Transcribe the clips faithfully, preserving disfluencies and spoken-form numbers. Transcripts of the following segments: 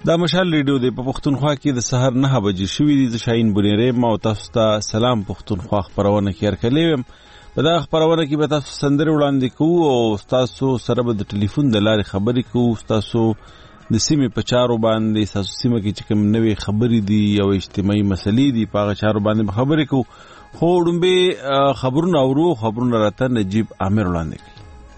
دا مشال ریډیو دی په پښتونخوا کې د سحر نه بجې شوې دي. زه شاهین بنيري ما تاسو ته سلام پښتونخوا خبرونه کې ورکړم. په دا خبرونه کې به تاسو سندره وړاندې کوو او تاسو سره به د ټلیفون د لارې خبرې کوو. تاسو د سیمې په چارو باندې تاسو سیمه کې چې کوم نوې خبرې دي او اجتماعي مسلې دي په هغه چارو باندې خبرې کوو. خو ډومبه خبرونه اورو خبرونه راته نجیب عامر وړاندې کوي.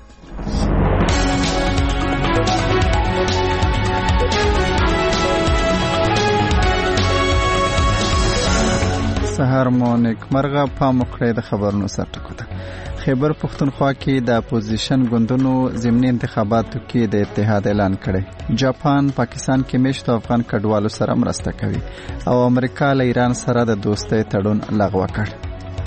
سهار مو نیکمرغه. پام وکړئ د خبرونو سرټکو ته. خیبر پښتونخوا کې د اپوزیشن ګوندونو ضمني انتخاباتو کې د اتحاد اعلان کړی. جاپان پاکستان کې میشتو افغان کډوالو سره مرسته کوي او امریکا له ایران سره د دوستۍ تړون لغوه کړ.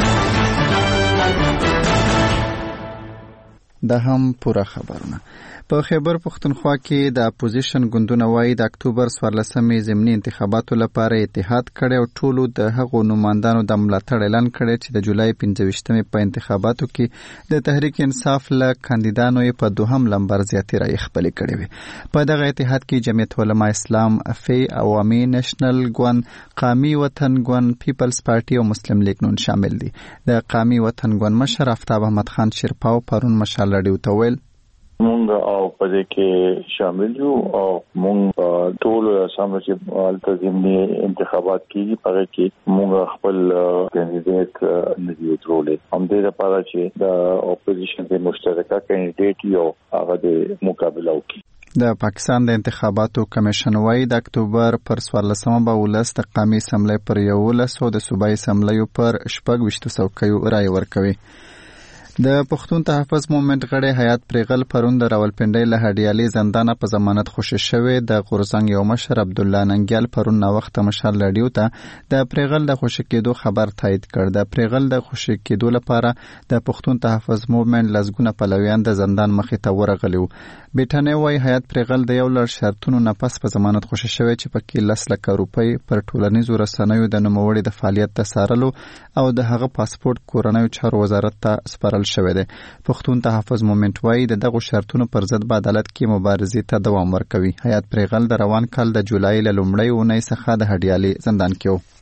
دا هم پوره خبرونه. په خیبر پښتونخوا کې د اپوزیشن ګوندونه وايي د اکتوبر څوارلسمې ضمني انتخاباتو لپاره اتحاد کړي او ټولو د هغو نمائندانو د ملاتړ اعلان کړي چې د جولای پنځه ویشتمې په انتخاباتو کې د تحریک انصاف له کاندیدانو یې په دوهم لمبر زیاتې رایې خپلې کړې وې. په دغه اتحاد کې جمعیت علماء اسلام، افی، عوامي نېشنل ګوند، قامي وطن ګوند، پیپلز پارټي او مسلم لیگ نون شامل دي. د قامي وطن ګوند مشر آفتاب احمد خان شیرپاو پرون مشال راډیو ته ویل مونږ او په دې کې شامل یو او مونږ ټول سم چې التزامي انتخابات کیږي په کې مونږ خپل کاندیدټ ندی وټرولې هم دې لپاره چې د اپوزیشن د مشترکه کاندیدټ یو هغه د مقابله وکړي. د پاکستان د انتخاباتو کمیشن وايي د اکتوبر پر څوارلسمه به ولس د قومي اسمبلی پر یولس او د صوبایي اسمبلیو پر شپږ ویشت څوکیو رایې ورکوي. د پښتون تحفظ مومنت غړی حیات پریغل پرون د راولپنډۍ له هډیالي زندانه په ضمانت خوشی شوی. د غورزنګ یو مشر عبد الله ننګیال پرون نا وخت مشال راډیو ته د پریغل د خوشی کېدو خبر تایید کړ. د پریغل د خوشی کېدو لپاره د پښتون تحفظ مومنت لزګونه پلویان د زندان مخې ته ورغلي وو. بیٹانه وايي حیات پریغل د یو لړ شرطونو نه پس په ضمانت خوشی شوی چې پکې لس لک روپۍ پر ټولنیزو رسنیو د نوموړي د فعالیت د سارلو او د هغه پاسپورت کورنیو چارو وزارت ته سپارل شوی دی. پښتون تحفظ مومنت وايي د دغه شرطونو پر ضد په عدالت کې مبارزې ته دوام ورکوي. حیات پریغل د روان کال د جولای له لومړۍ اونۍ څخه د هډیالي زندان کې و.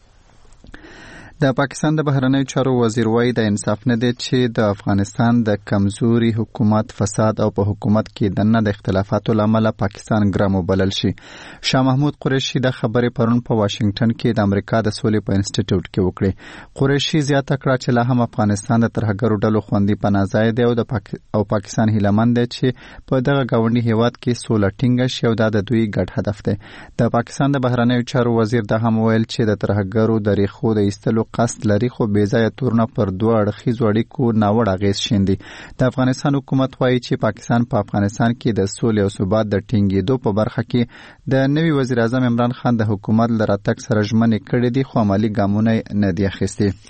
د پاکستان د بهرنیو چارو وزیر وايي د انصاف نه دی چې د افغانستان د کمزوري حکومت، فساد او په حکومت کې دنه د اختلافاتو لامل پاکستان ګرام وبلل شي. شاه محمود قریشي د خبرې پرون په واشنگټن کې د امریکا د سولې په انسټیټیوټ کې وکړي. قریشي زیاته کړه چې لا هم افغانستان د ترهګرو ډلو خوندي پناه ځای دی او د پاک... او پاکستان هیلهمند دی چې په دغه ګاونډي هیواد کې سوله ټینګه شي او دا د دوی ګډ هدف دی. د پاکستان د بهرنیو چارو وزیر دا هم ویل چې د ترهګرو د ریښو د ایستلو قصد لري خو بې ځایه تورونه پر دوه اړخیزو اړیکو ناوړه اغېز شیندي. د افغانستان حکومت وايي چې پاکستان په پاکستان کې د سولې او ثبات د ټینګېدو په برخه کې د نوي وزیر اعظم عمران خان د حکومت له راتګ سره ژمنې کړې دي خو عملي ګامونه نه دي اخیستي.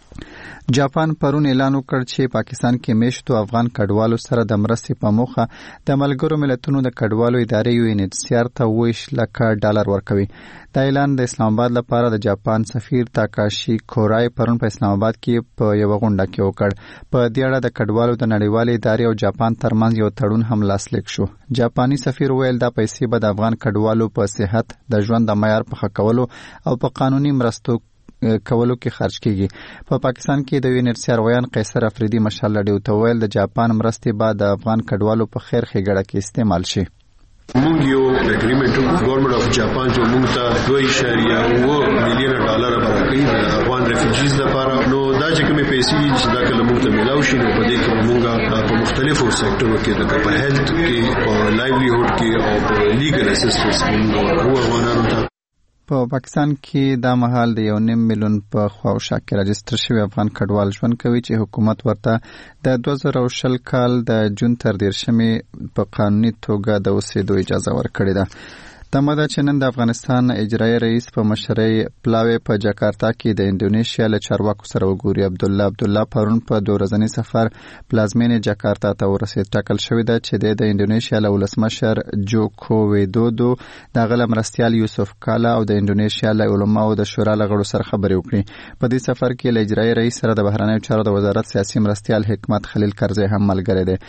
جاپان پرون اعلان وکړ چې پاکستان کې میشتو افغان کډوالو سره د مرستې په موخه د ملګرو ملتونو د کډوالو ادارې یو ان ایچ سی آر ته اووه لک ډالر ورکوي. دا اعلان د اسلام آباد لپاره د جاپان سفیر تاکاشي کورای پرون په اسلام آباد کې په یو غونډه کې وکړ. په دې اړه د کډوالو د نړیوالې ادارې او جاپان ترمنځ یو تړون هم لاسلیک شو. جاپاني سفیر ویل دا پیسې به د افغان کډوالو په صحت، د ژوند د معیار په ښه کولو او په قانوني مرستو کولو کې خرج کیږي. په پا پاکستان کې د یو ان ایچ سی آر ویان قیصر افریدي مشال راډیو ته ویل د جاپان مرستې بعد د افغان کډوالو په خیر ښېګړه کې استعمال شي. مونږ یو اګریمنټ وکړو ګورنمنت اف جاپان چې مونږ ته دوه اشاریه اووه میلیونه ډالر ورکړي د افغان ریفیوجیز لپاره. نو دا چې کومې پیسې چې دا کله مونږ ته ملاو شي نو په دې کې مونږ په مختلفو سېکټرو کې لکه په هیلث کې، په لایولیهود کې او په لیګل اسسټنس مونږ هو افغانانو ته په پاکستان کې دا مهال د یو نیم میلیون په خواوشا کې راجستر شوی افغان کډوال ژوند کوي چې حکومت ورته د دوه زره او شل کال د جون تر دیرشمې په قانوني توګه د اوسېدو اجازه ورکړې ده. تمه ده چې نن د افغانستان اجرایي رئیس په مشرۍ پلاوی په جاکارتا کې د اندونیشیا له چارواکو سره وګوري. عبدالله عبدالله پرون په دوه ورځني سفر پلازمینې جاکارتا ته ورسېد. ټاکل شوې ده چې د اندونیشیا له ولسمشر جوکو ویدودو، د هغه له مرستیال یوسف کالا او د اندونیشیا له علماو د شورا له غړو سره خبرې وکړي. په دې سفر کې له اجرایي رئیس سره د بهرنیو چارو د وزارت سیاسي مرستیال حکمت خلیل کرزی هم ملګری دی.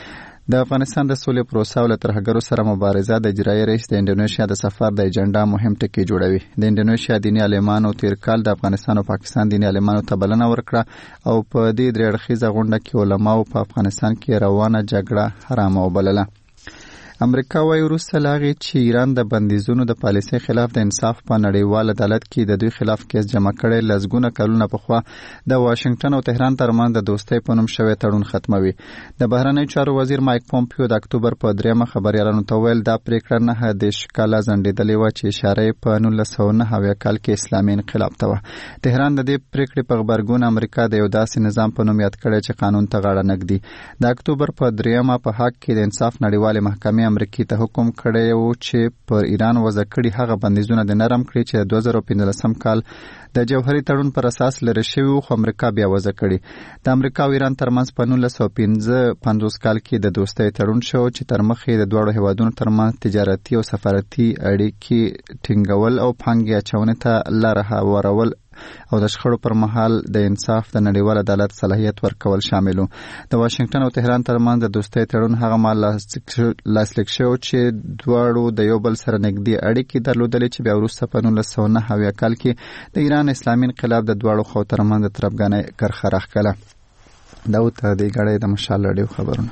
د افغانستان د سولې پروسه او له ترهګرو سره مبارزه د اجرایي رئیس د انډونیشیا د سفر د ایجنډا مهم ټکي جوړوي. د انډونیشیا دیني عالمانو تیر کال د افغانستان او پاکستان دیني عالمانو ته بلنه ورکړه او په دې درې اړخیزه غونډه کې علماو په افغانستان کې روانه جګړه حرامه وبلله. امریکا وايي وروسته له هغې چې ایران د بندیزونو د پالیسۍ خلاف د انصاف په نړیوال عدالت کې د دوی خلاف کیس جمع کړی، لسګونه کلونه پخوا د واشنګټن او تهران ترمنځ د دوستۍ په نوم شوی تړون ختموي. د بهرنیو چارو وزیر مایک پومپیو د اکتوبر په دریمه خبریالانو ته ویل دا پریکړه نهه دېرش کاله ځنډېدلې وه چې اشاره یې په نولس سوه نهه اویا کال کې اسلامي انقلاب ته وه. تهران د دې پریکړې په غبرګون امریکا د یو داسې نظام په نوم یاد کړی چې قانون ته غاړه نږدي. د اکتوبر په دریمه په حق کې د انصاف نړیوالې محکمې امریکې ته حکم کړی و چې پر ایران وضع کړي هغه بندیزونه د نرم کړي چې د دوه زره پنځلسم کال د جوهري تړون پر اساس لرې شوي وو، خو امریکا بیا وضع کړي. د امریکا او ایران ترمنځ په نولس سوه پنځه پنځوس کال کې د دوستۍ تړون شو چې تر مخې د دواړو هیوادونو ترمنځ تجارتي او سفارتي اړیکې ټینګول او پانګې اچونې ته لاره هوارول او د شخړو پر مهال د انصاف د نړیوال عدالت صلاحیت ورکول شامل وو. د واشنګټن او تهران ترمنځ د دوستۍ تړون هغه مهال لاسلیک شو چې دواړو د یو بل سره نږدې اړیکې درلودلې چې بیا وروسته په نولس سوه نهه اویا کال کې د ایران اسلامي انقلاب د دواړو خواو ترمنځ د طرفګانۍ کرښه راښکله. دا وته د غړې د مشال راډیو خبرونه.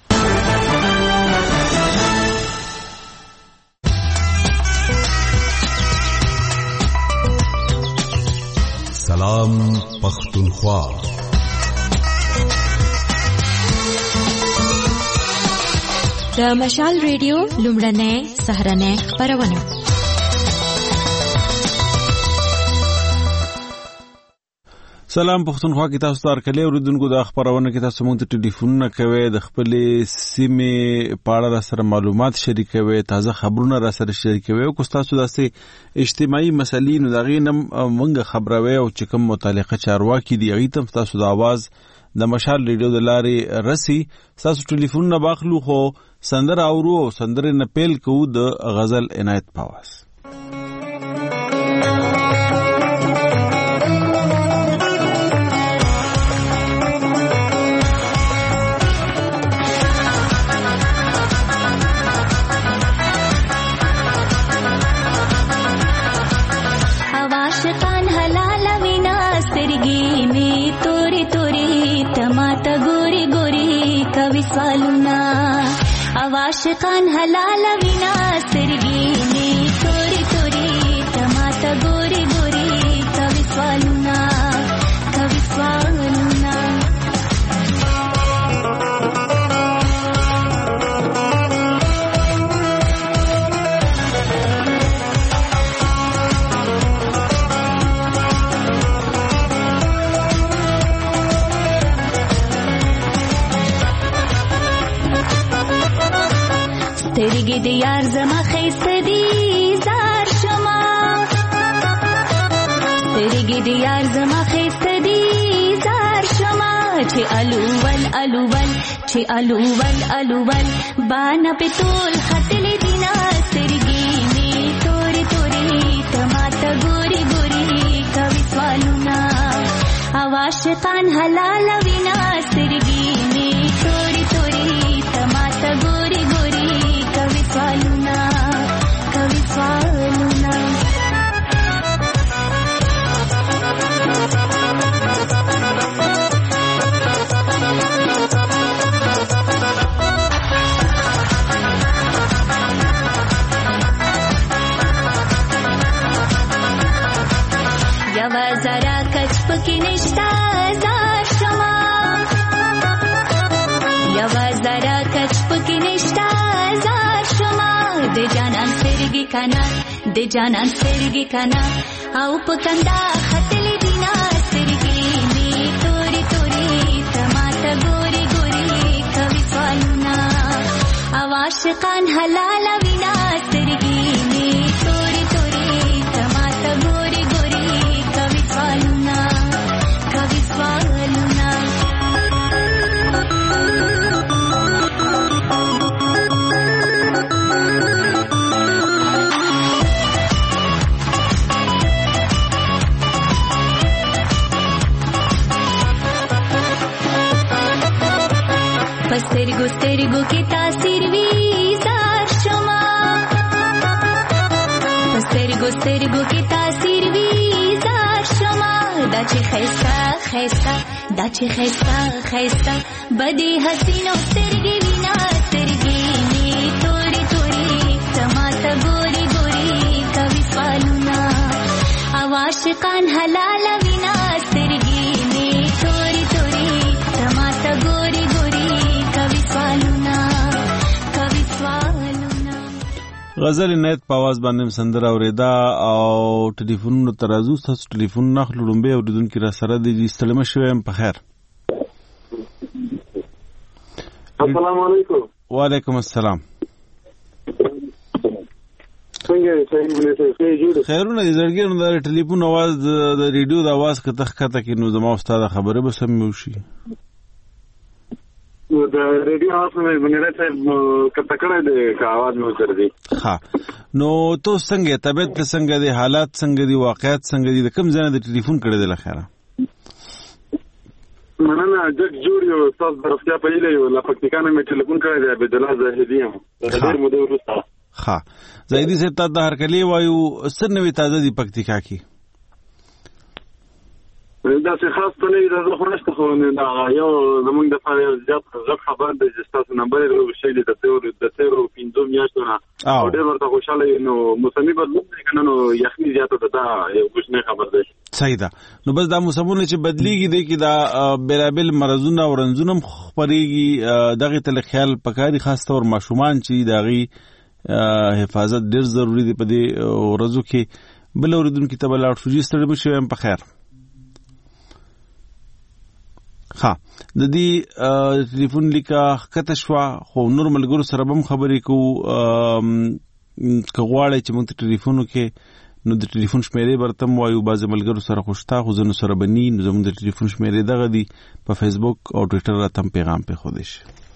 سلام پختونخوا. د مشال ریډیو لومړنۍ سهرنۍ خبرونه. سلام پختونخوا کې تاسو ته ورکړی اوریدونکو د خبرونه کې تاسو موږ ته ټلیفونونه کوي، د خپلې سیمې په اړه را سره معلومات شریکوي، تازه خبرونه را سره شریکوي او که تاسو داسې اجتماعي مسلې نو دغې نه موږ خبروي او چې کوم متعلقه چارواکي دي هغې ته تاسو د اواز د مشال ریډیو د لارې رسي. تاسو ټلیفونونه باخلو خو سندره اورو او سندرې نه پیل کوو د غزل عنایت په اواز. आशिकान हलाल विना सरगी में तोरी तोरी टमाटा गोरी गोरी कवि स्वालुना कवि स्वालुना. ترگی دیار زما خیست دی زار شما ترگی دیار زما خیست دی زار شما چه الوول الوول چه الوول الوول بانا پی طول خطل دینا ترگی می توری توری ٹماٹا گوری گوری کبھی سوالونا عاشقان حلال وینا ترگی می توری توری ٹماٹا گوری گوری कवि स्वालुना कवि स्वालुना. यवा जरा कचपकी निष्ठा जार शमा यवा जरा कचपकी निष्ठा de janan sergi kana de janan sergi kana au pukanda khatli dina sergi me tori tori tamata gori gori kavi swaluna awashiqan halala vina sergi me tori tori tamata gori gori kavi swaluna kavi swaluna. پسترګو سترګو کې تاثیر وی زار شما پسترګو سترګو کې تاثیر وی زار شما دا چې خیستا خیستا دا چې خیستا خیستا بدی حسینو سترګې وینا سترګې می توري توري تماته ګوري ګوري کوي سوالونه عاشقان حلال وینا سترګې می توري توري تماته ګوري ګوري کوي سوالونه کوي سوالونه. غزل عنایت په आवाज باندې سندره اوریدا او ټلیفونونو ترازو تاسو ټلیفون نخلو لومبه اوریدونکو را سره د استلمه شوم په خیر. السلام علیکم. وعلیکم السلام. څنګه صحیح ولې څه جوړ خیرونه دې زړګي نو د ټلیفون आवाज د ریډیو د आवाज کته خته کې نو زما استاد خبره به سم وشي. نو د ریډیو आवाज مې بنره ته کته کړه د आवाज مو تر دې. ها نو تو څنګه طبيعت څنګه دي حالات څنګه دي واقعیت څنګه دي د کوم ځای د ټلیفون کړه د لخره مننه جګ جوړ یو تاسو درفتیا په ایله یو لا پکتیکانه مې ټلیفون کړی دی عبد الله زاهدی هم ډېر مده ورسته. ها زاهدی صاحب ته د هرکلی وایو سنوي تازه دی پکتیکا کې دا څه خاص ته نه دا خو نشته خو دا یو زمونږ د فارغ زیات غږ خبر د تاسو نمبر یې ورشي د تیر د تیر او پینځو میاشتونه او ډېر ورته خوشاله نو موسمي بدلون کنه نو یخني زیاته ده یو کوښنه خبر ده. صحیح ده. نو بس دا موسمونه چې بدلیږي دی کې دا بیلابل مرزونه او رنځونه خبريږي دغه تل خیال پکاري خاص تور ماشومان چې دغه حفاظت ډېر ضروری دی په دې ورځو کې. بل اوریدونکو ته بل اړ شوجي ستړي بشي هم په خیر. ها د دې ټلیفون لیکه کته شو خو نور ملګرو سره هم خبرې کو کغواړي چې موږ ټلیفونو کې نو د ټلیفون شمیرې برتم وایو باز ملګرو سره خوشتا خو زنو سره بنی نو زموږ د ټلیفون شمیرې دغه دی په فیسبوک او ټوئیټر راتم پیغام په خودش.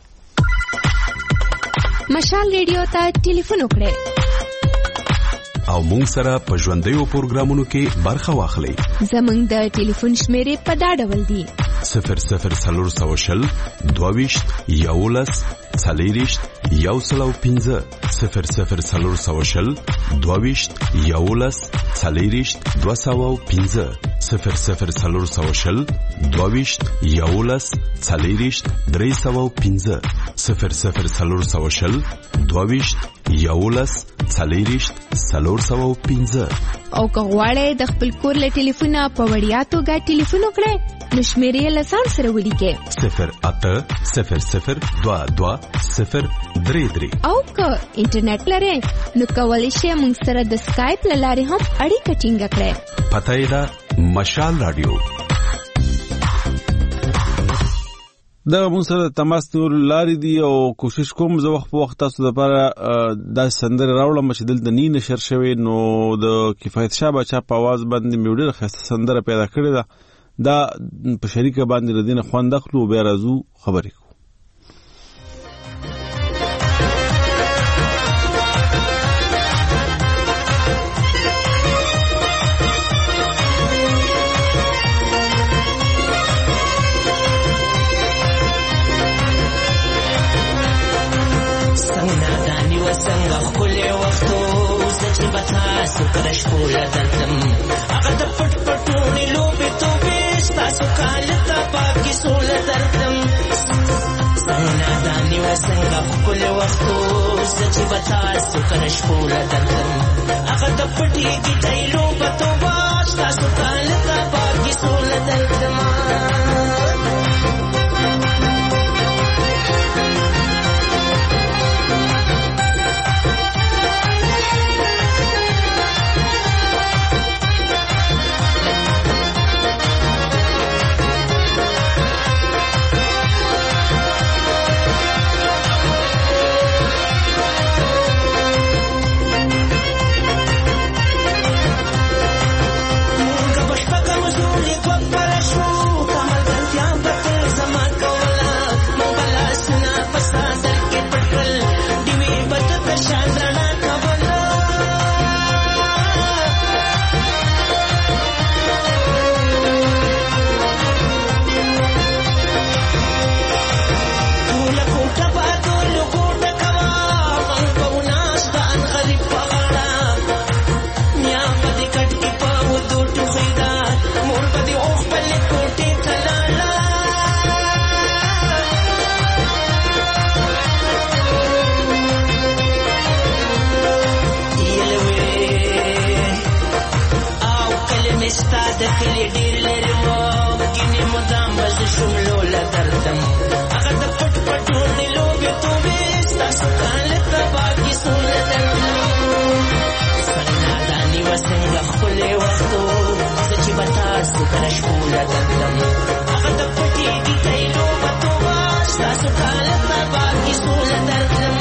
مشال ریډیو ته ټلیفون وکړئ او مونږ سره په ژوندۍ پروګرامونو کې برخه واخلئ. زموږ د ټلیفون شمیرې په دا ډول دي: صفر صفر څلور سوه شل دوه ویشت یولس څلېرویشت یو سل او پنځه صفر صفر څلور سوه شل دوه ویشت یولس څلېرویشت دوه سوه او پنځه صفر صفر څلور سوه شل دوه ویشت یولس څلېرویشت درې سوه او پنځه صفر صفر څلور سوه شل دوه ویشت یولس څلېرویشت څلور سوه او پنځه. او که غواړئ د خپل کور له ټلیفونه په وړیا توګه ټلیفون وکړئ نو شمیرې له ځان سره ولیکئ صفر اته صفر صفر دوه دوه صفر درې درې. او که انټرنیټ لرئ نو کولی شئ موږ سره د سکایپ له لارې هم اړیکه ټینګه کړئ. پته یې ده مشال رادیو. دا موږ سره تماس نیول لارې دي او کوشش کوم زه وخت په وخت تاسو لپاره دا سندره راوړم چې دلته نی نشر شوی نو د کفایت شاه بچا په आवाज باندې مې ډېره ښه سندره پیدا کړې ده. دا په شریکه باندې ردینه خوان دخلو بیا راځو خبرې کو. سکرش پولا دلتم اگر د پټ پټونی لوبې توبې ستاسو کالتا پاکی سوله دلتم څنګه دانی وسنګ خپل وختو چې بتا سکرش پولا دلتم اگر د پټي کې لوبې توبې ستاسو کالتا پاکی سوله دلتم. ولې ډېر لرې وه ګینې مدام به زه شوم لوله دردم هغه د پټ پټونې لوبې توبې ستاسو کاله ته باقي سوله دردم څنګه دانې وه څنګه ښکلې وختو زه چې به تاسو کله شپوله دردم هغه د پټې ګیتۍ لوبه توبه ستاسو کاله ته باقي سوله دردم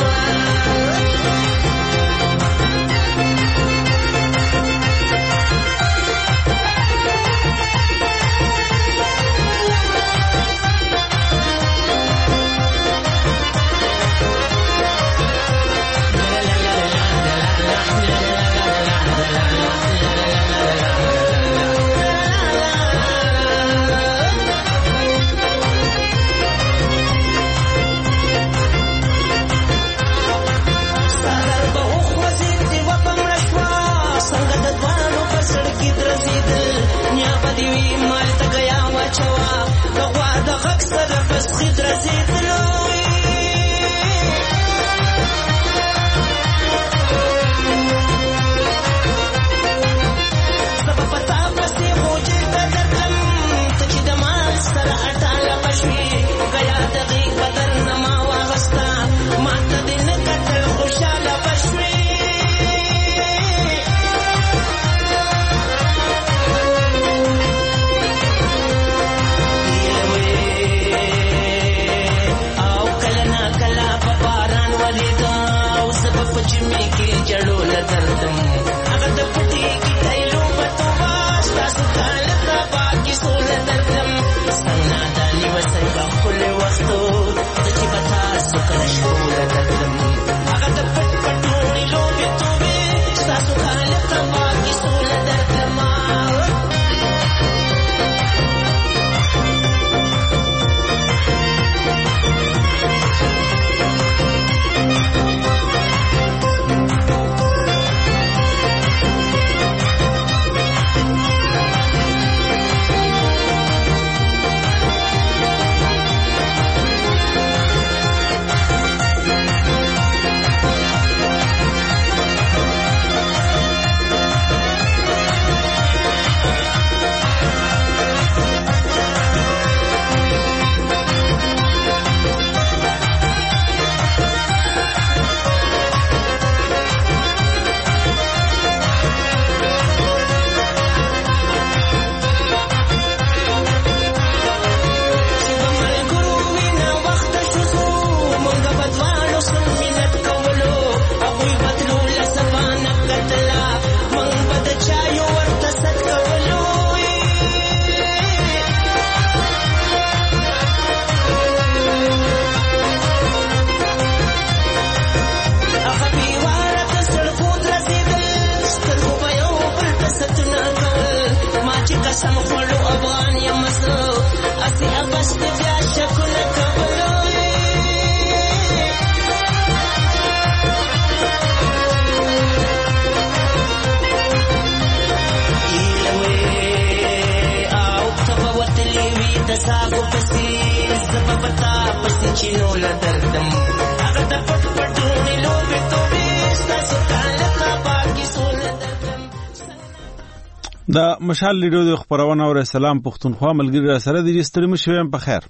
د مشال لیډو د خبرونه او سلام پښتونخوا ملګری را سره د ستړي مشویم په خیر.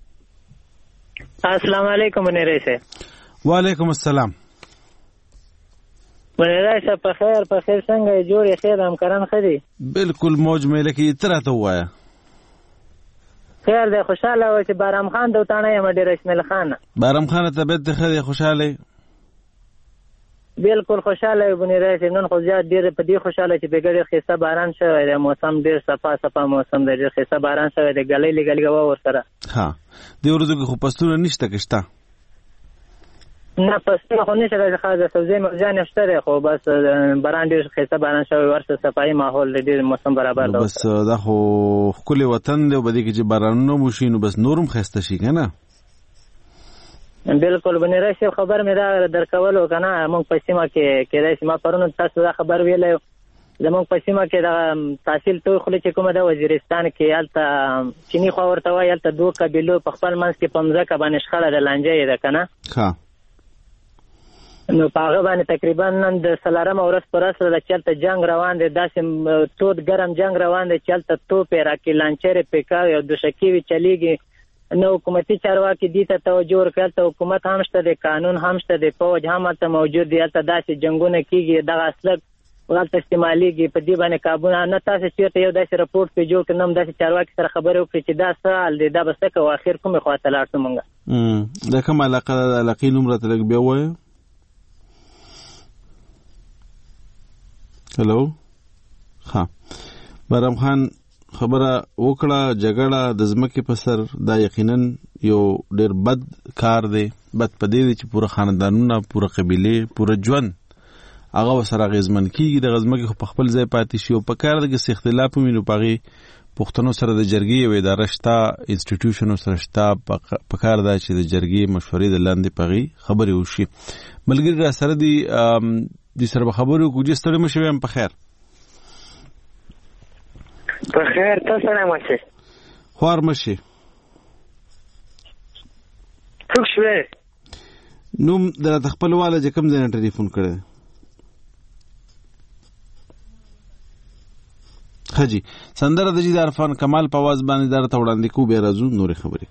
السلام علیکم منیرای صاحب. وعلیکم السلام. منیرای صاحب په خیر په خیر څنګه جوړې خیر همکاران خدي؟ بالکل موج مېله کې ترته وایا. خیر دی خوشاله و چې بارام خان دوتانه یم ډیر اسماعیل خان. بارام خان ته به د خدي خوشاله. بالکل خوشاله بنی راځي نن خو زیات ډیر په دې خوشاله چې بګړې خيسه باران شوی دی موسم ډیر صفا صفا موسم دی ډیر خيسه باران شوی دی ګلې لګلګه و ور سره. ها د ورځو کې خو پستونه نشته کښتا. نه پستونه خو نشته د خاصه سوزي مرجان نشته خو بس باران ډیر خيسه باران شوی ورسره صفای ماحول ډیر موسم برابر دی. بس دا خو خپل وطن دی وبدي کې چې باران نو مشینو بس نورم خسته شي کنه. بالکل بنی راشي خبر مې دا درکولو کنه موږ په سیمه کې کېدای شي ما پرونو تاسو دا خبر ویلې زموږ په سیمه کې دا تحصیل توي خو چې کومه د وزیرستان کې یالته چینی خو ورته وایي یالته دوه قبیلو په خپل منځ کې پمځه کا باندې شخړه د لانجې ده کنه. ها نو په هغه باندې تقریبا نن د څلورمه ورځ پر اساس د چلته جنگ روان دی، داسې تود ګرم جنگ روان دی، چلته توپې راکې لانچرې پیکاوي او دوشکې وي چلیږي. نو حکومتي چارواکي دې ته توجه ورکړي، ته حکومت هم شته دی، قانون هم شته دی، فوج هم هلته موجود دی، هلته داسې جنګونه کېږي، دغه اسلحه هلته استعمالیږي، په دې باندې کابونه نه. تاسو چېرته یو داسې رپورټ پې جوړ کړي، نه هم داسې چارواکي سره خبرې وکړي چې دا څه حال دی، دا به څه کوو، اخر کومې خوا ته لاړ شو مونږ. دا کومه علاقه ده؟ د علاقې نوم راته لږ بیا ووایه. هلو ها بارام خان خبره وکړه، جګړه د ځمکې په سر دا یقینا یو ډېر بد کار دی. بد په دې دی چې پوره خاندانونه، پوره قبیلې، پوره ژوند هغه ورسره اغېزمن کېږي. دغه ځمکې خو په خپل ځای پاتې شي او په کار ده که څه اختلاف وي نو په هغې پښتنو سره د جرګې یو اداره شته، انسټیټیوشنو سره شته، په کار ده چې د جرګې مشورې د لاندې په هغې خبرې وشي. ملګري را سره دي، دې سره به خبرې وکړو. جې ستړی مه شوې یم، په خیر په خیر، ته ستړی مه شې، خوار مه شې. څوک شوې؟ نوم د راته خپل واله چې کوم ځای نه ټلیفون کړی خجی سندره د جید عرفان کمال په आवाज باندې درته وړاندې کوو، بیا راځو نورې خبرې.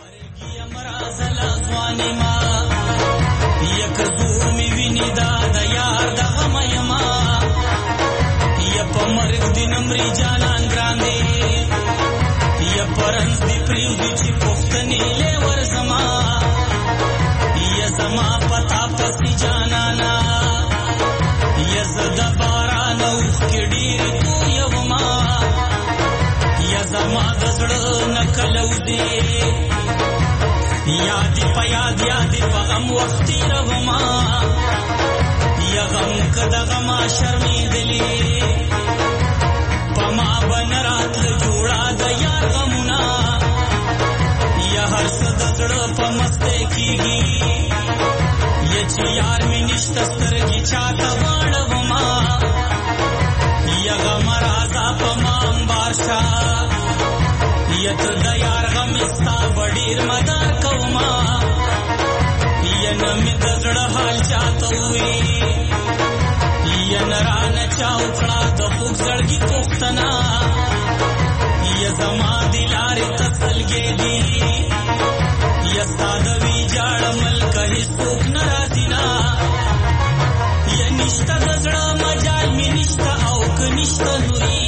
یادی پا یاد یادی پا غم وقتی رغما، یا غم کدا غما شرمی دلی، پا ما بنرات لجوڑا دا یار غمونا، یا ہر صدقڑ پا مستے کی گی، یا چی یار میں نشتسترگی چاہتا باڑ غما، یا غم رازا پا ما امبارشا، یا تو دا یار غم استا بڑیر مدار کوما، یا نمی دزڑ حال چاہتا ہوئی، یا نرانا چاوکڑا دا خوک زڑگی پختنا، یا زما دلار تسلگے دی، یا سادوی جاڑ ملک حسوک نرازینا، یا نشتا دزڑ مجال میں نشتا اوک نشتا ہوئی،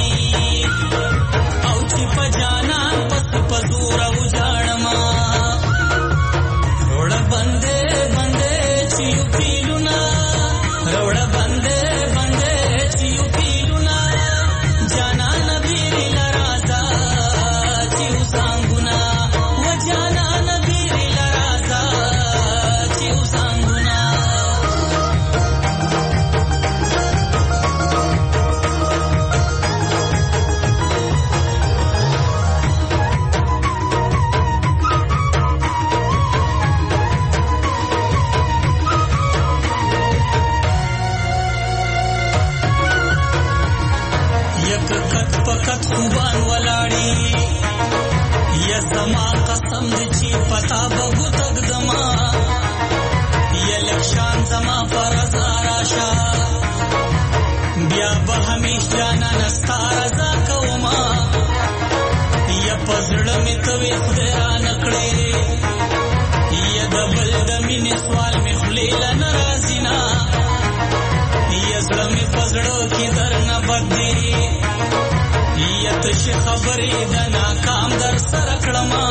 خبری دا ناکام در سرکڑما،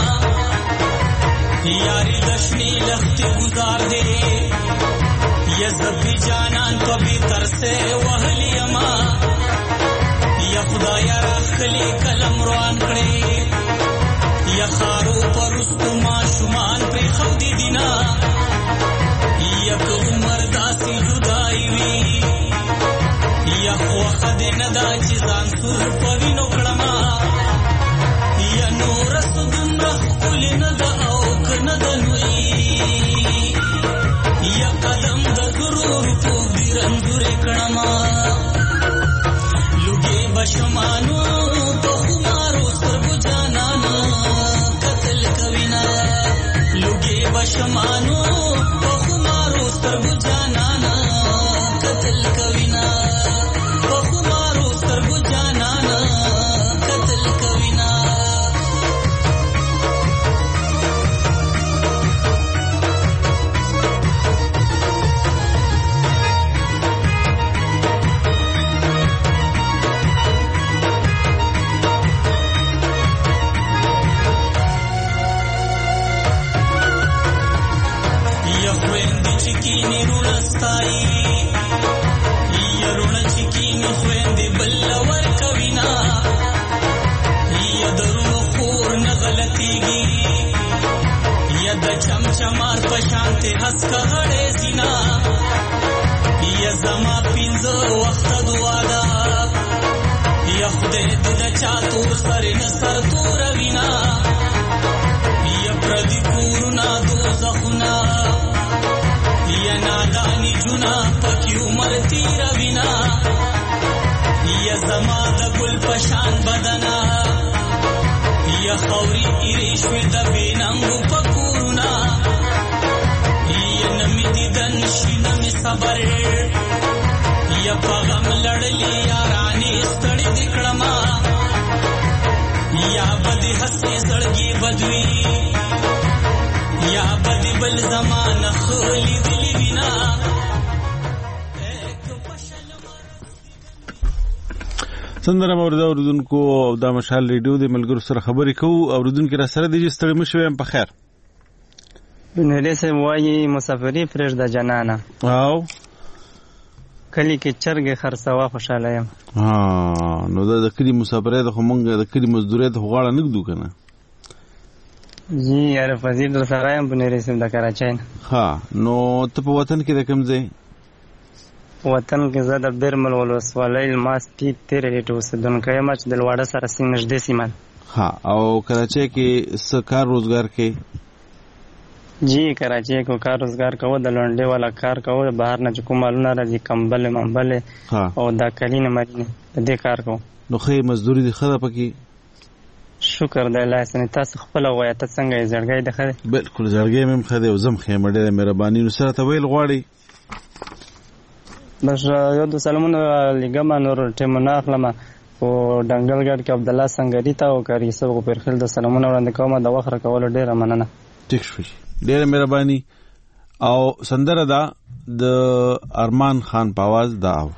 یاری دشنی لختی گزار دے، یا زبی جانان تو بھی ترسے وحلی اما، یا خدا یا رخلی کلم روان کڑے، یا خارو پر استما شمان پر خودی دینا، یا کو عمر داسی جدائی وی، یا خوخد ندا چیزان سور پوی نکڑما، یا نور سدن رخ کل ندا اوک ندنوی، یا قدم دا ضرور پوک دی رنزور کڑما، لگے بشمانو تو خمارو ځینې رونستایي یا رونه چې کینو خویندې بل ورکوي نه یا د رونو خور نه غلطیږي یا د چمچمار په شانتې هسکه غړې زینا یا زما پنځه وخته دعا ده یا خدای ته د چا تور سرې نه سر توروي نه یا پردي کورونه دوزخونه یا ناداني جونه پکې عمر تېروي نه یا زما د ګل په شان بدنه یا خاورې ایرې شوې د بې ننګو په کورونه یا نه مې دیدن شي نه مې صبر یا په غم لړلې یارانې ستړې دې کړمه یا به دې هسې زړګي بدوي یا به دې بل زمانه ښه لیدلې وي نه. سندره مورده اوریدونکو او دا مشال ریډیو د ملګرو سره خبرې کوو. اوریدونکو را سره دی چې ستړي مه شوئ په خیر. بنهري صاحب وایي مسافري پرېږده جانانه او کلي کې چرګې خرڅوه خوشحاله یم. نو دا د کلي مسافرۍ ده خو موږ د کلي مزدورۍ ته خو غاړه نه ږدو که نه. جی عارف وزیر در سره یم بنهري صاحب د کراچۍ نه. ها نو ته په وطن کې د کوم ځای؟ په وطن کې زه د بیرمل ولسوالۍ الماس پي تېرې ریټې اوسېدونکی یم چې د لواړه سره سیند نږدې سیمه ده. ها او کراچۍ کې څه کار روزګار کوې؟ جی کراچۍ کې کار روزګار کوو، د لونډې والا کار کوو، د بهر نه چې کوم مالونه راځي کمبلې ممبلې او دا کلینې مرینې د دې کار کوو. نو ښه مزدوري دې ښه ده پکې؟ شکر دی الله حسنې. تاسو خپله ووایه ته څنګه یې زړګی دې ښه دی؟ بلکل زړګی مې هم ښه دی او زه هم ښه یم. ډېره مهرباني. نو سره ته ویل غواړې؟ بس یو دو سلامونه لیږم نور ټیمونه نه اخلم. خو ډنګلګډ کې عبدالله سنګري ته او کاري صاحب غوپېرخیل د سلامونه وړاندې کوم. د وخت راکولو ډېره مننه. ټیک شوي، ډېره مهرباني. او سندره ده د ارمان خان په اواز ده. او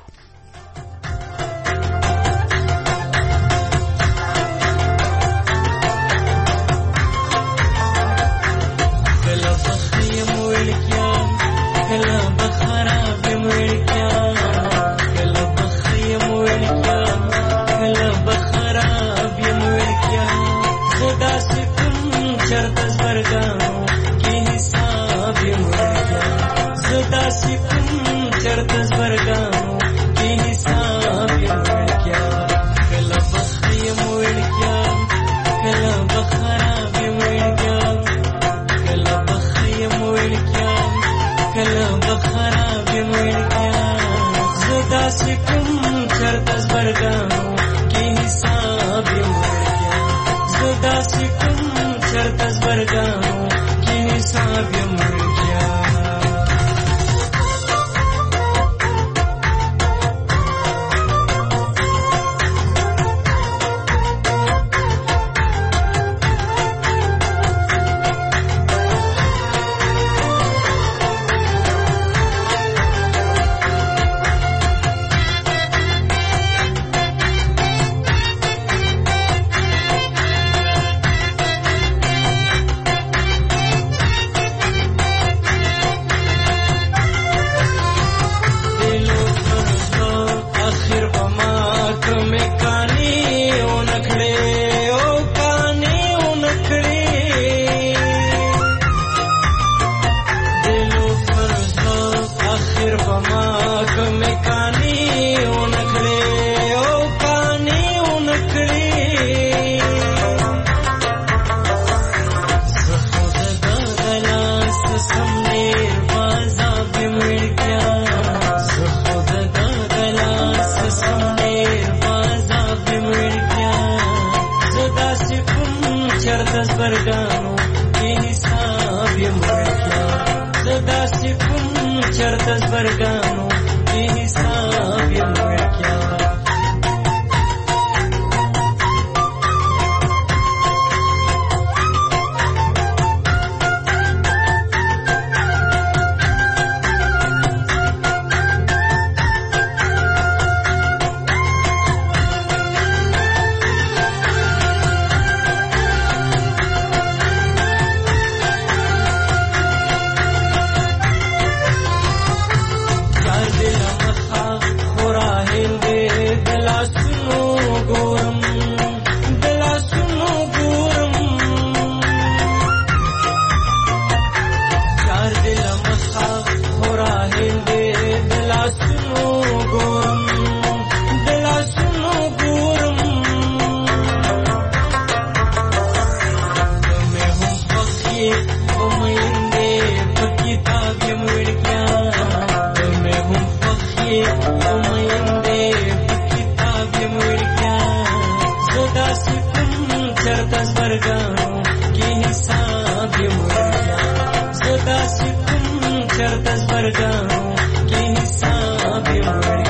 چرته زبرګانو کې حساب مړ زدا سکم چرته زبرګانو کې حساب مړ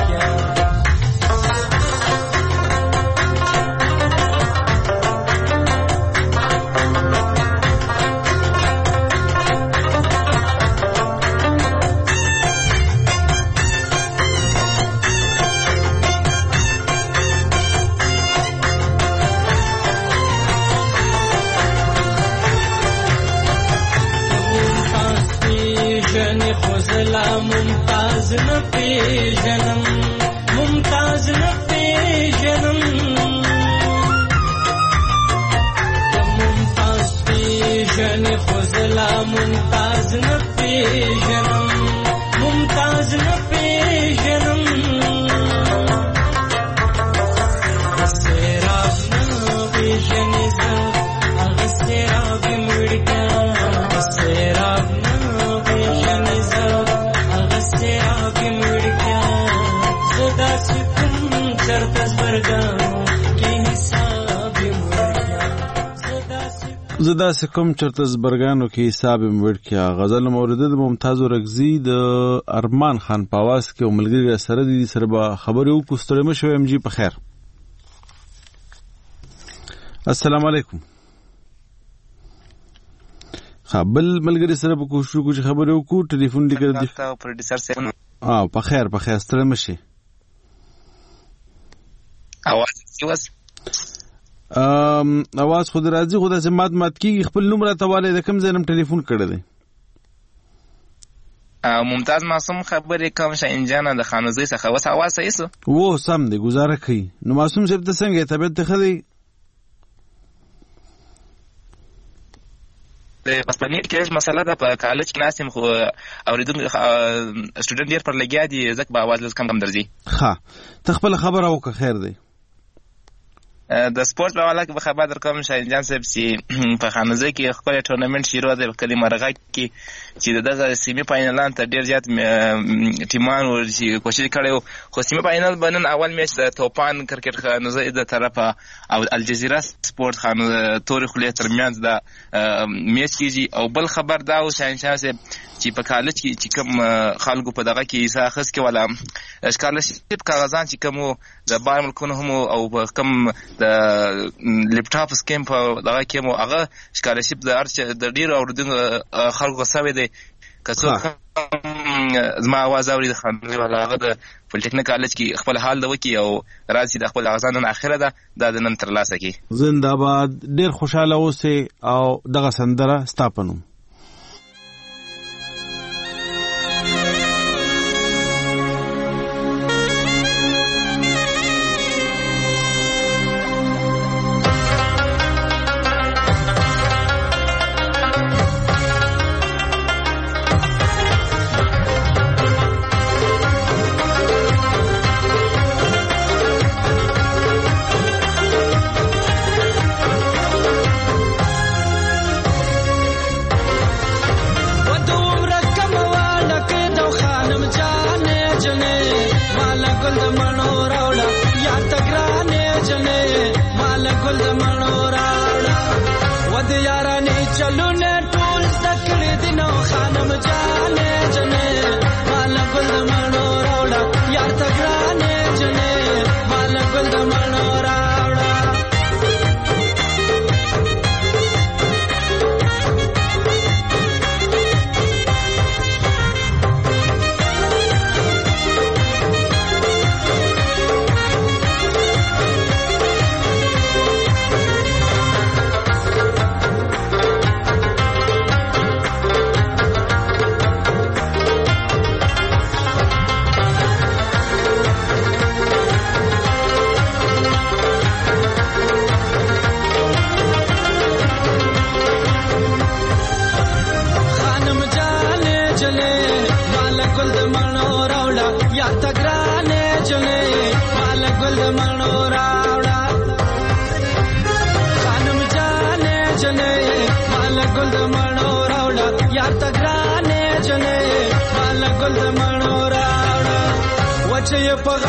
ممتاز نه پیژنم ممتاز نه پیژنم ممتاز پیژنې خو زلا ممتاز نه پیژنم ممتاز نه پیژنم سیراب نه پیژنې زه هغه سیراب یې مړ کړم سیراب نه پیژنې زه زدا سکم چرته زبرګانو کې حساب مړ کیا غزل مورده د ممتاز رغزی د ارمان خان په आवाज کې عملګری سره دي سره به خبرو کو ستړم شو ام جی په خیر. السلام علیکم. خپل ملګری سره په کوشش کو چې خبرو کو ټلیفون لیکل دي تاسو پروډوسر سره اه په خیر په خیر ستړم شي. اواز کیوس ام اواز خود راځي خو د سمات مات کیږي خپل نوم را تواله د کم زنم ټلیفون کړی دی. ممتاز معصوم خبرې کوم شاین جان د خانوزي څخه وس اواز صحیح سو وو سم دی گزاره کوي نو معصوم صاحب ته څنګه طبيعت ته خدي د پسپنیر کې مسله ده په کالج کې ناسم خو اوریدونکو سټوډنټ ډیر پر لګیا دي ځکه په اواز لږ کم کم درځي. ها ته خپل خبره وکړه خیر دی. د سپورت په اړه کې خبر درکوم شاین جان صاحب چې په خانوزي کې خپل ټورنمنت شروع دی په کلی مرغه کې چې دغه سیمه فائنل ته ډیر زیات ټیمان ورشي کوشش کړو خو سیمه فائنل بنن اول میچ د توپان کرکټ خانوزي د طرفه او الجزیره سپورت خانوزي توري خلیه ترمنځ د میچ کیږي او بل خبر دا و شاین جان صاحب چې په کالج کې چې کوم خلکو په دغه کې حصہ اخیست کې ولا اسکالرشپ کاغذان چې کوم د بار ملکونو هم او کوم د لپټاپ سکیم په دغه کې مو هغه اسکالرشپ د ارچ د ډیرو اوردونکو خلکو سوي دي کڅو زما आवाज اوري د خانوي ولا هغه د پولیټیکنیک کالج کې خپل حال د وکی او راځي د خپل غزان نن اخره ده د نن تر لاسه کې زنده‌باد ډیر خوشاله اوسه او دغه سندره ستاپنو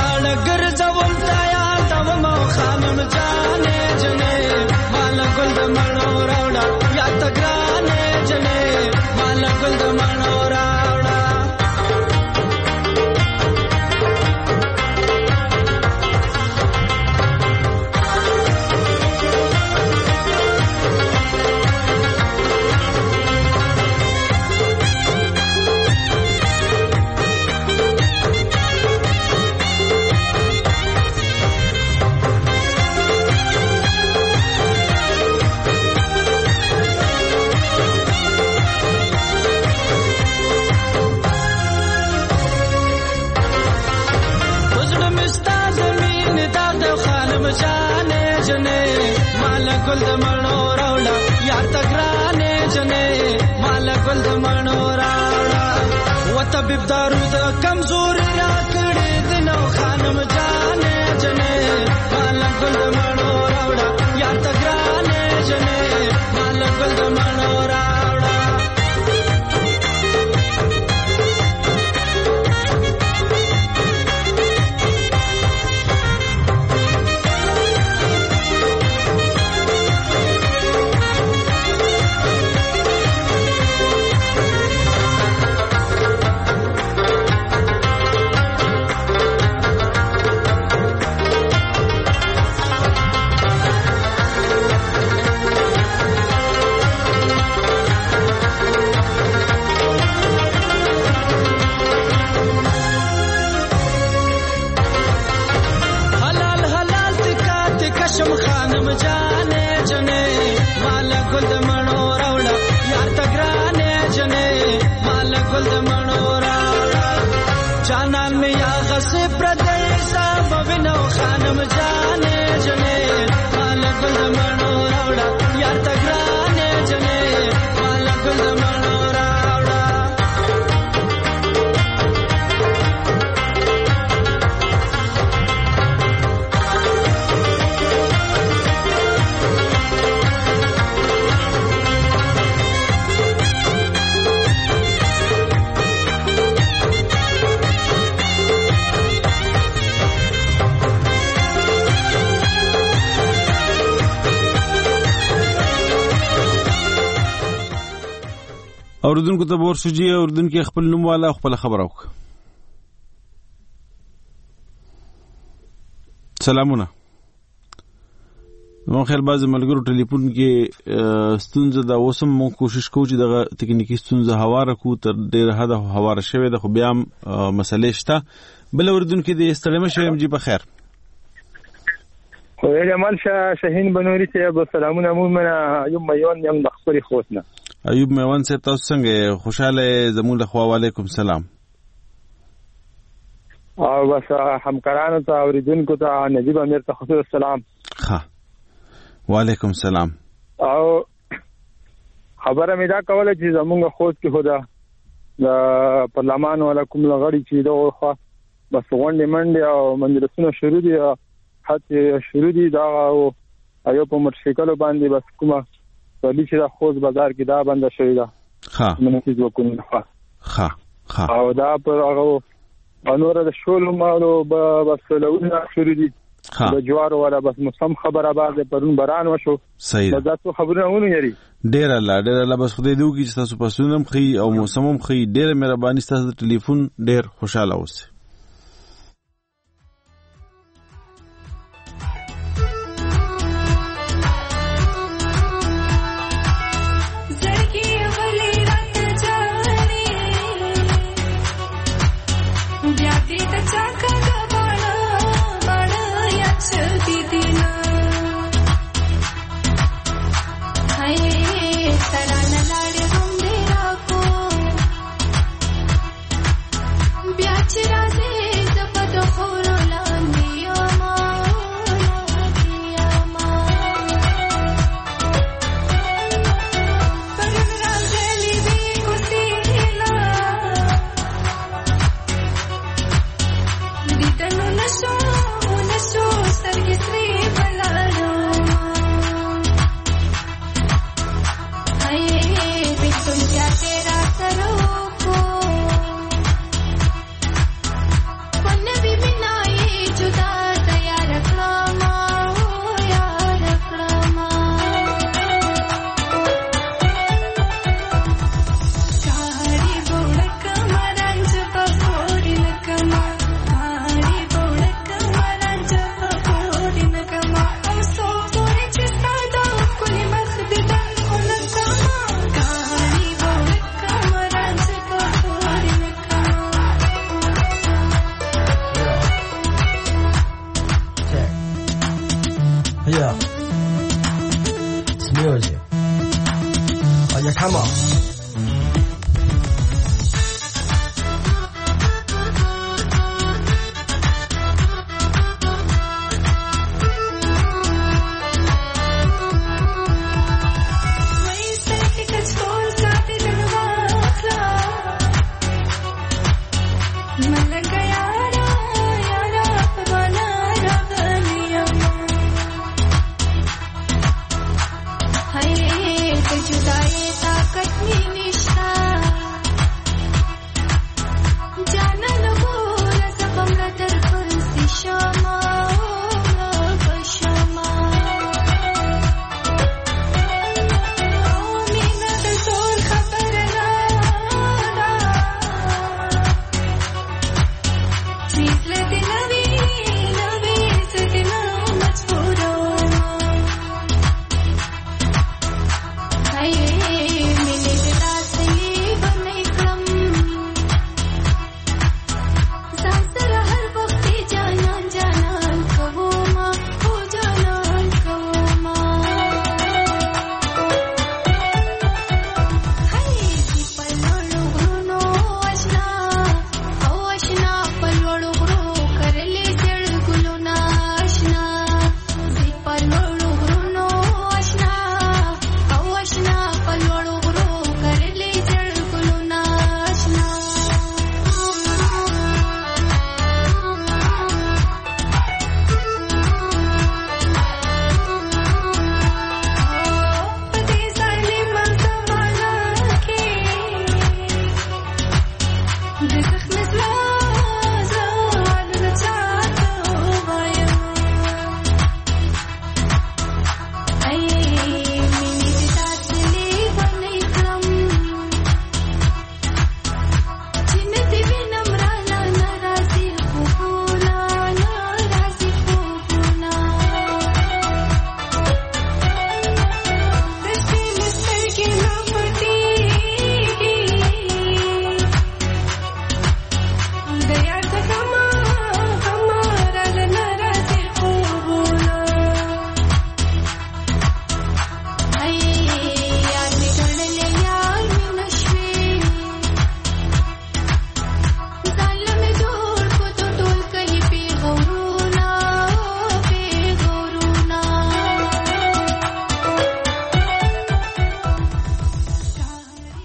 ګل د ګل د مڼو راوړه یار ته ګرانې جنې مال ګل د مڼو راوړه و طبيب دارو د کمزوري را کړې د نو خانم جانې جنې مال ګل د مڼو راوړه یار ته ګرانې جنې مال ګل د مڼو راوړه شم خانم جانې جنې مال ګل د مڼو راوړه یار ته ګرانې جنې مال ګل د مڼو راوړه جانان مې یا غصې پردی صاحب وینو خانم جانې جنې مال ګل د مڼو راوړه یار ته ګرانې جنې مال ګل د مڼو راوړه اوردونکو ته ورسېږي اوردونکو خپل نوم والا خپل خبر اوک سلامونه نو خیر باز ملګرو ټلیفون کې ستونزه دا اوسم مو کوشش کوو چې دغه تکنیکی ستونزه هواره کو تر ډیر حد هواره شوی د خو بیا مسلې شته بل اوردونکو د استلمه شویم جی په خیر خو جمال شاهین بنوري ته سلامونه مومنه ایوب میوان یم د خپل خوتنه ایوب میوان صاحب تاسو څنګه خوشاله زموږ له خوا وعلیکم سلام او بس همکارانو ته اوریدونکو ته نجیب امیر ته خصوص سلام ها وعلیکم سلام او خبره مې دا کوله چې زموږ خوت کې خدا د پارلمان ولا کوم لغړی چې دا خو بس غونډې منډې او مجلسونه شروع دي حتی شروع دي دا او ایو په موټرسایکل باندې بس کومه ولی چې دا خوز بازار کې دا بنده شوی دا ها منځ وکړو ها ها ها او دا پر هغه انور د شول مالو بس لونه شروع دي د جوار ولا بس مسم خبره بعد پرون باران وشو صحیح دا څه خبرونه ونه یری ډیر الله ډیر الله بس خدای دې وکړي چې تاسو پسونم خي او موسمم خي ډیر مهرباني تاسو د ټلیفون ډیر خوشاله اوسئ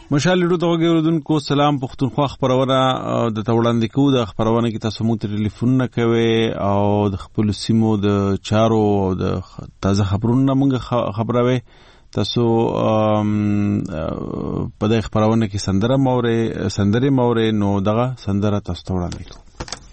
مشال لرو ته وګورونکو سلام پښتونخوا خبرونه د توړاندې کو د خبرونه کې تاسو مو ټلیفون نه کوي او د خپل سیمو د چارو او د تازه خبرونه موږ خبروي تاسو په دغه خبرونه کې سندره مورې سندري مورې نو دغه سندره تاسو توړاندې کو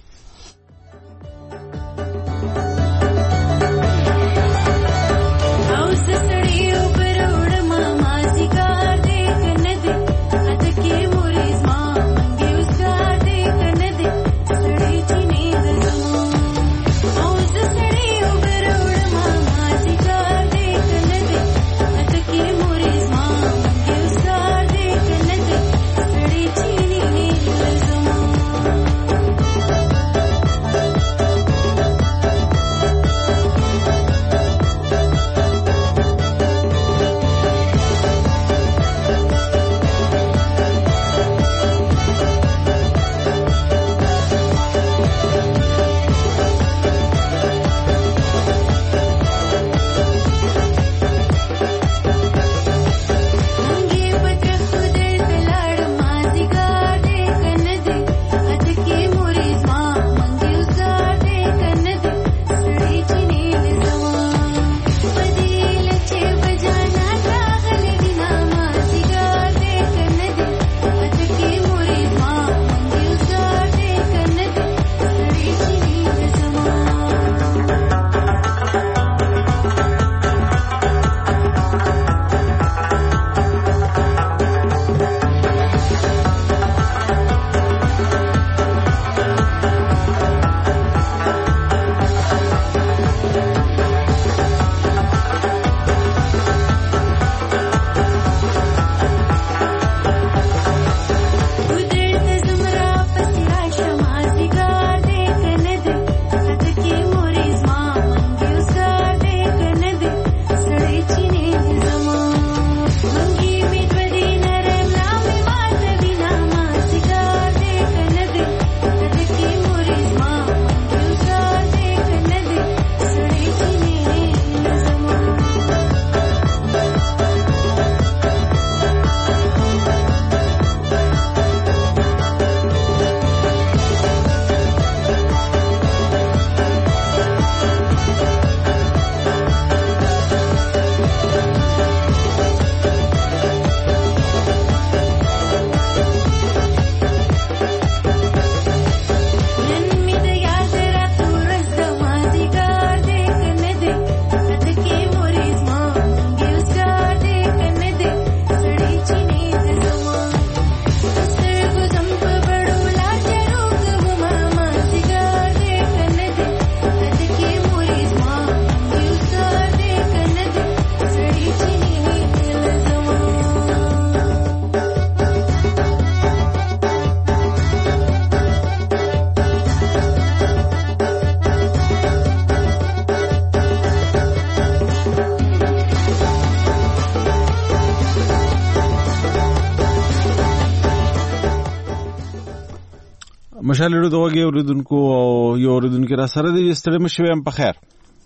مشال لرو ته وګورئ اوریدونکو او یو اوریدونکو را سره د ستړي مشوي هم په خیر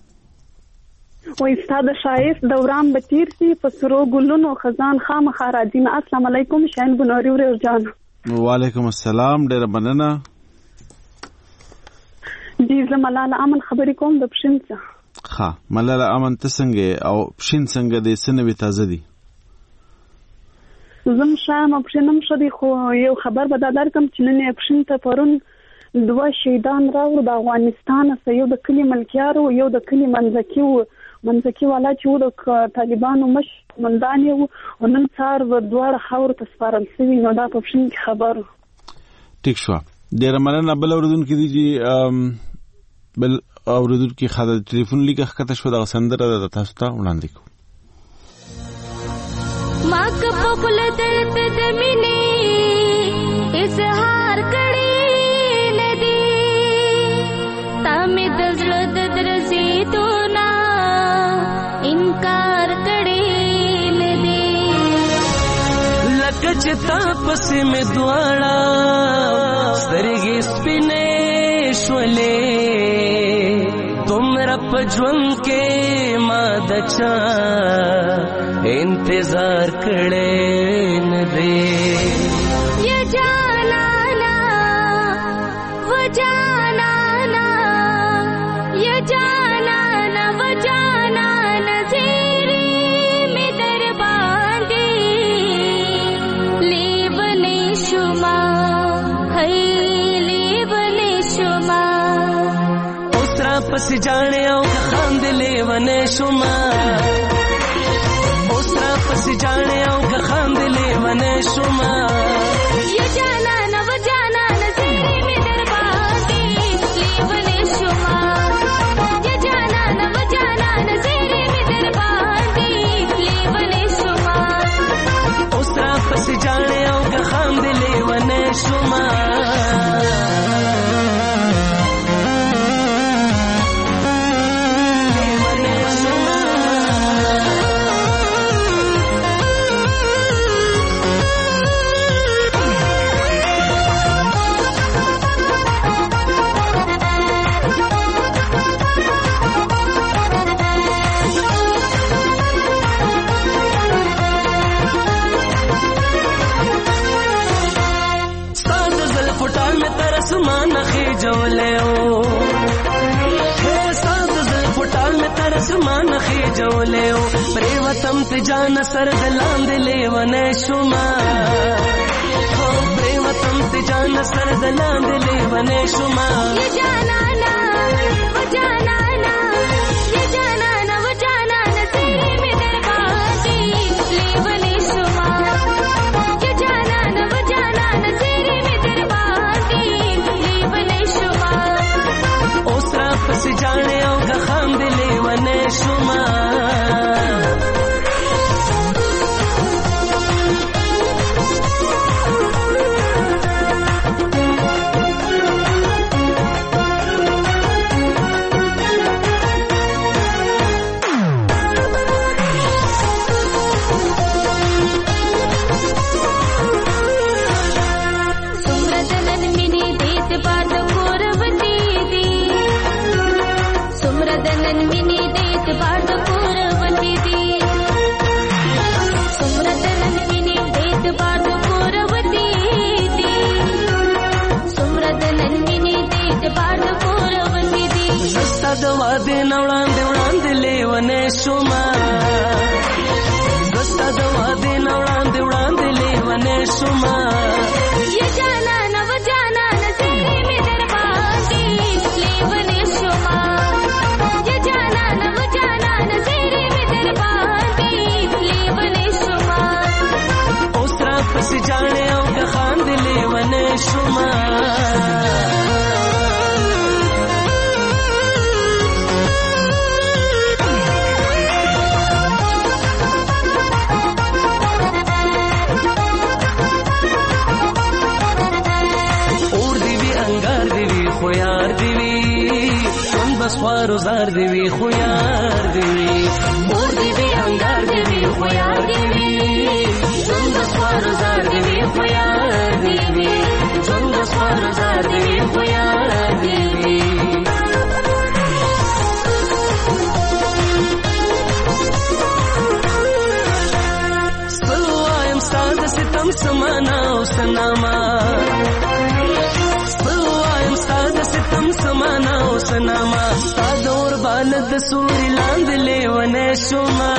وای ستاسو شایست دوران به تیر سي په سرو ګلونو خزان خامخا راځي. السلام علیکم شاین بنوري ور جان. وعلیکم السلام ډیر مننه. دې زملاله امن خبرې کوم د پښین څخه. ها ملاله امن ته څنګه او پښین څنګه د سنوي تازه دي؟ زم شام پښینم شدي خو یو خبر به دادار کوم چې نن پښین ته پرون دوه شهیدان راوړو د افغانستان سره، یو د کلی ملکیارو یو د کلی منځکي وو منځکي والا چې د طالبانو مش مندان یو او نن څار و دوه خاور ته سپارل شوی نو دا په پښین کې خبر. ټیک شو ډیر مننه. بل اوریدونکو دي چې بل اوریدونکو خاطر ټلیفون لیکه کته شو د سندره د تاسو ته وړاندې کو. ما کپو کول درد د مینې اظهار کړي ندی تا مې د زړه د درزیدو نه انکار کړي ندی لکه چې تا پسې مې دواړه سترګې سپینې شولې دومره پجوان کې ما دچا انتظار کړې نه دې یا جانانا و جانانا یا جانانا و جانانا زیری می در باندې لیبنې شما هی لیبنې شما پس جانے او خاند لیونے شما اوسرا پس جانے او خاند لیونے شما یا جانا نہ و جانا نہ زیری میں درباندی لیونے شما یا جانا نہ و جانا نہ زیری میں درباندی لیونے شما اوسرا پس جانے او خاند لیونے شما आसमान खींचोले ओ हे साद दिल फुटाल में तरसमान खींचोले ओ प्रेवतम ते जान सर दलां दिले वने शुमा ओ प्रेवतम ते जान सर दलां दिले वने शुमा ये जाना ना वो जाना ना ये जाना ना वो जाना ना तेरे में दरबाजी ले वने शुमा ये जाना ना वो जाना ना तेरे में दरबाजी ओसरा पस जाने ओ खाम दिले वने शुमा दवा दे नवड़ान दे उड़ान दे ले वने शुमा दस्ता दवा दे नवड़ान दे उड़ान दे ले वने शुमा ये जाना न वो जाना न तेरे में दरबाजी ले वने शुमा ये जाना न वो जाना न तेरे में दरबाजी ले वने शुमा ओसरा पस जाने ओ खान दे ले वने शुमा خویار دیوی چون بس خوار و زار دیوی خویار دیوی اور دیوی انگار دیوی خویار دیوی چون بس خوار و زار دیوی خویار دیوی چون بس خوار و زار دیوی خویار دیوی سلوایم ساد ستم سمانا و سناما ستم سمانا او سناما سادور بالد سوري لاند لیونے شما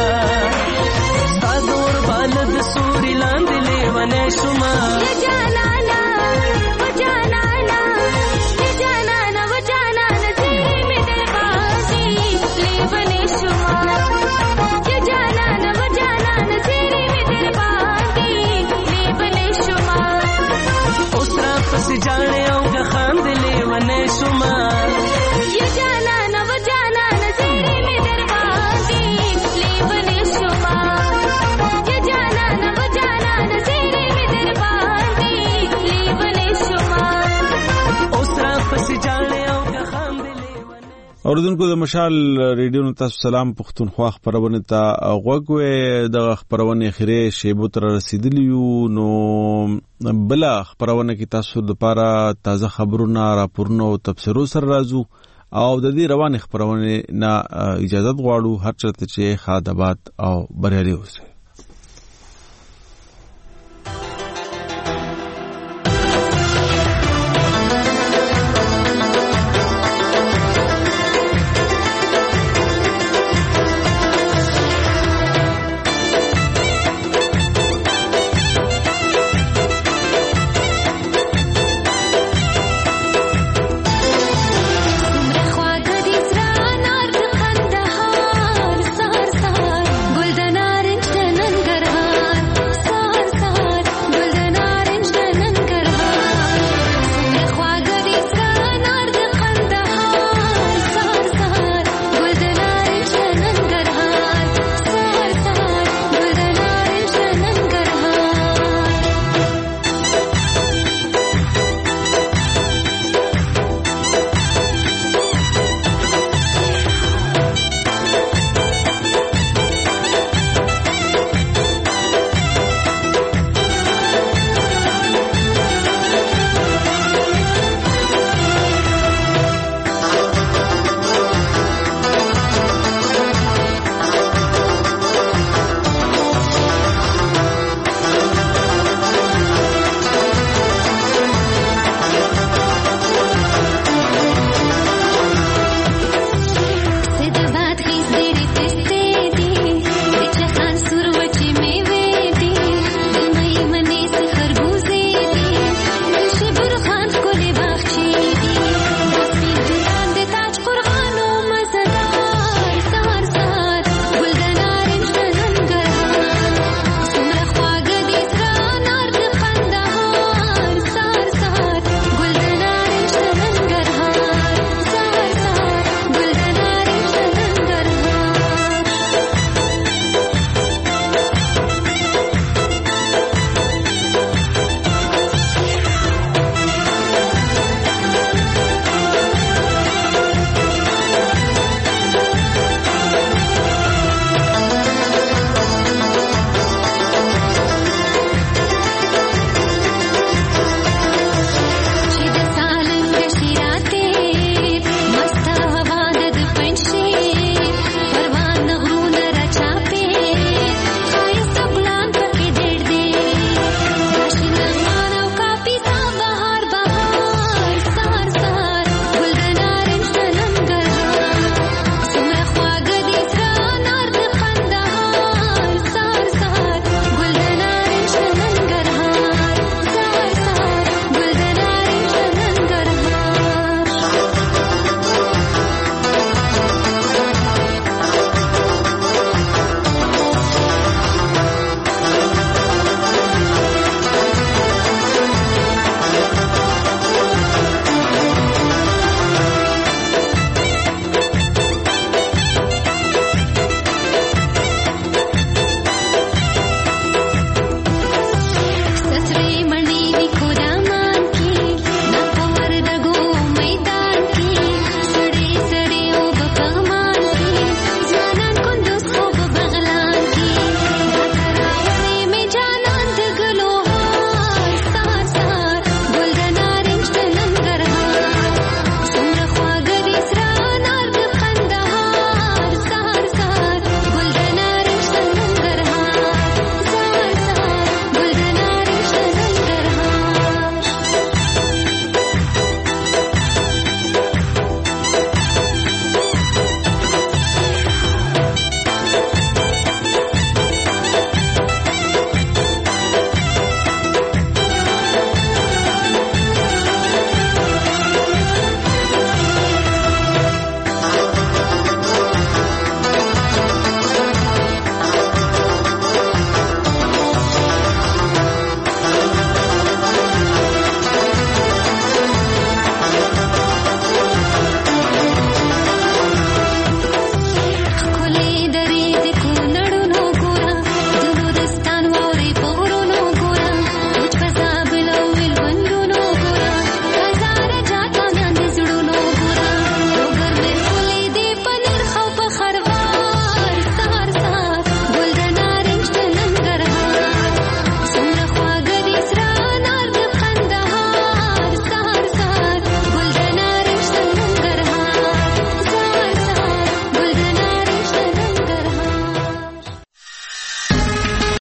سادور بالد سوري لاند لیونے شما یہ جانا نا وہ جانا نا یہ جانا نا وہ جانا نا تیرے میں دلبازی لیونے شما یہ جانا نا وہ جانا نا تیرے میں دلبازی لیونے شما اسرا پس جانے او خان دلے ونے شما یہ جانا نہ وہ جانا نہ تیرے میں دروازے لیونے شما یہ جانا نہ وہ جانا نہ تیرے میں دروازے لیونے شما اوسرا پس جانے او خان دلے اوردونکو د مشال ریډیو نو تاسو سلام پښتونخوا خبرونه ته غوږ د خبرونه خیره شیبو تر رسیدلیو نو بل خبرونه کې تاسو د لپاره تازه خبرونه راپورونه او تفسیرو سره راځو او د دې روان خبرونه نه اجازه غواړو هر چرته چې خادبات او بریالي اوسئ.